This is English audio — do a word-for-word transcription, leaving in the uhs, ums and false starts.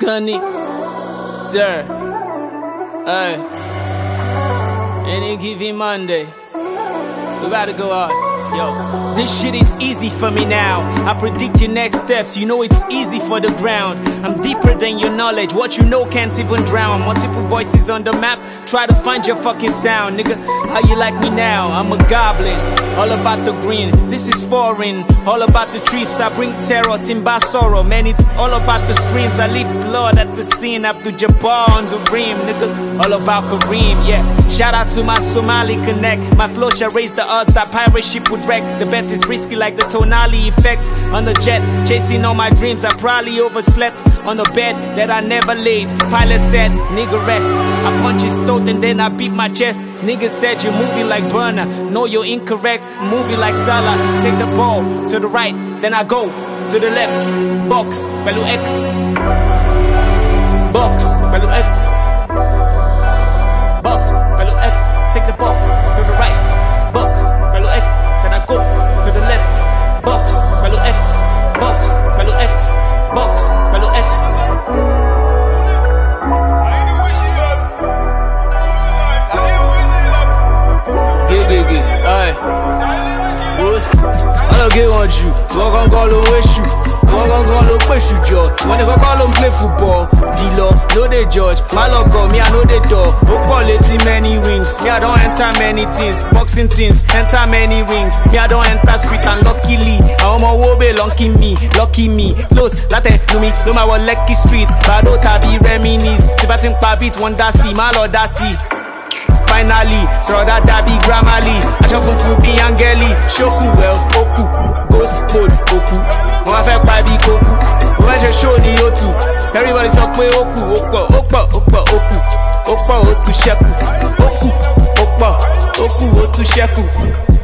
Gunny, sir. Hey, any given Monday, we about to go out. Yo, this shit is easy for me now. I predict your next steps, you know it's easy for the ground. I'm deeper than your knowledge, what you know can't even drown. Multiple voices on the map, try to find your fucking sound. Nigga, how you like me now? I'm a goblin, all about the green, this is foreign. All about the trips, I bring terror, timba sorrow. Man, it's all about the screams, I leave blood at the scene. Abdul Jabbar on the rim, nigga, all about Kareem, yeah. Shout out to my Somali connect, my flow shall raise the odds that pirate ship would wreck. The bet is risky like the Tonali effect. On the jet, chasing all my dreams, I probably overslept on the bed that I never laid. Pilot said, nigga rest. I punch his throat and then I beat my chest. Nigga said you're moving like Burner. No, you're incorrect, moving like Salah. Take the ball to the right, then I go to the left. Box, Bellu X. Box, Bellu X. Box, Bellu X. Take the ball to the right. Box, Bellu X. Then I go to the left. Box, Bellu X. Box, Bellu X. Box, Bellu X. Gig, gig, gig. Aye. What's I don't get on you. Walk on call on wish you. Walk on call on push you, Joe. When they go call on play football, D-Law, no they judge. My logo, me I know they door. Quality many wings. Me I don't enter many things. Boxing things, enter many rings. Me I don't enter street and luckily. I am a wobe lucky me, lucky me. Close, latte, no me, no my lucky street. Bado tabi reminis. Tibatin pa beat one dasi, my lord dasi. Finally, so that dabi grammarly. I just from Fubi Angeli, Shoku well, Oku, Ghost mode, Oku. When I felt baby Koku, when I just show the O two. Everybody's up with Oku, Okpa, Okpa, Okpa, Oku, Okpa, Otu Sheku, Oku, Okpa, Oku, Otu Sheku.